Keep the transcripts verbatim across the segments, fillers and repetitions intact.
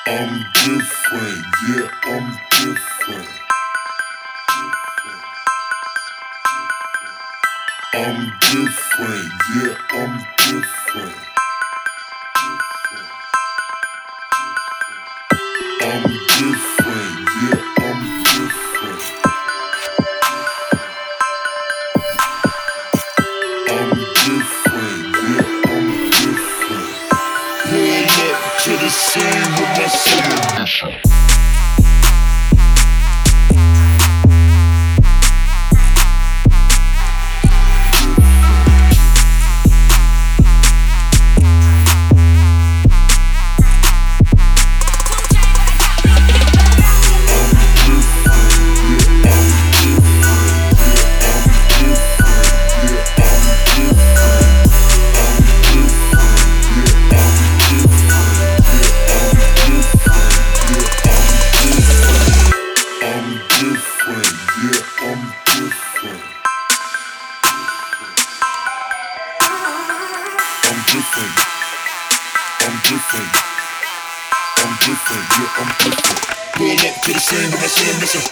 I'm different, yeah, I'm different. I'm different, yeah, I'm different. I'm different, yeah, I'm different. I'm different, yeah, I'm different. Pull up to the scene with my celebration. I'm different. I'm different, yeah, I'm different. Pull up to the scene with my son missing.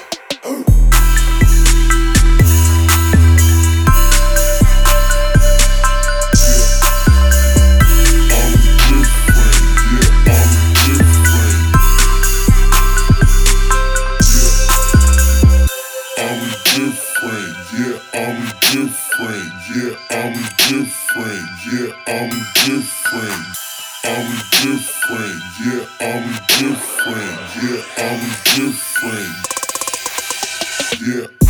Yeah, I'm different, yeah, I'm different, yeah, I'm different. I'm different, yeah, I'm different, yeah, I'm different, yeah.